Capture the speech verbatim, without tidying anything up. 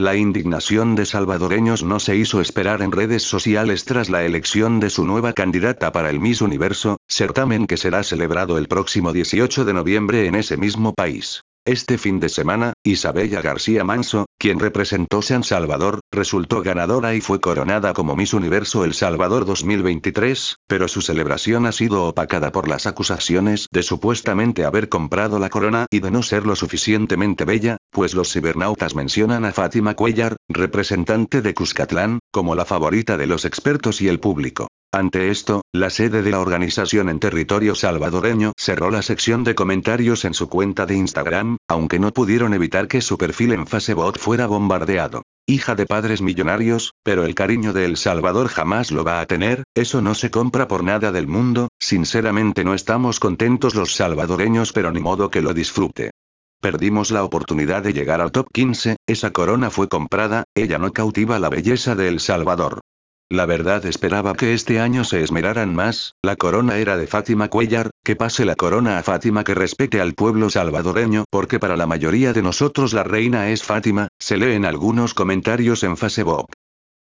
La indignación de salvadoreños no se hizo esperar en redes sociales tras la elección de su nueva candidata para el Miss Universo, certamen que será celebrado el próximo dieciocho de noviembre en ese mismo país. Este fin de semana, Isabella García Manso, quien representó San Salvador, resultó ganadora y fue coronada como Miss Universo El Salvador dos mil veintitrés, pero su celebración ha sido opacada por las acusaciones de supuestamente haber comprado la corona y de no ser lo suficientemente bella, pues los cibernautas mencionan a Fátima Cuéllar, representante de Cuscatlán, como la favorita de los expertos y el público. Ante esto, la sede de la organización en territorio salvadoreño cerró la sección de comentarios en su cuenta de Instagram, aunque no pudieron evitar que su perfil en Facebook fuera bombardeado. Hija de padres millonarios, pero el cariño de El Salvador jamás lo va a tener, eso no se compra por nada del mundo, sinceramente no estamos contentos los salvadoreños, pero ni modo que lo disfrute. Perdimos la oportunidad de llegar al top quince, esa corona fue comprada, ella no cautiva la belleza de El Salvador. La verdad esperaba que este año se esmeraran más, la corona era de Fátima Cuéllar, que pase la corona a Fátima, que respete al pueblo salvadoreño, porque para la mayoría de nosotros la reina es Fátima, se lee en algunos comentarios en Facebook.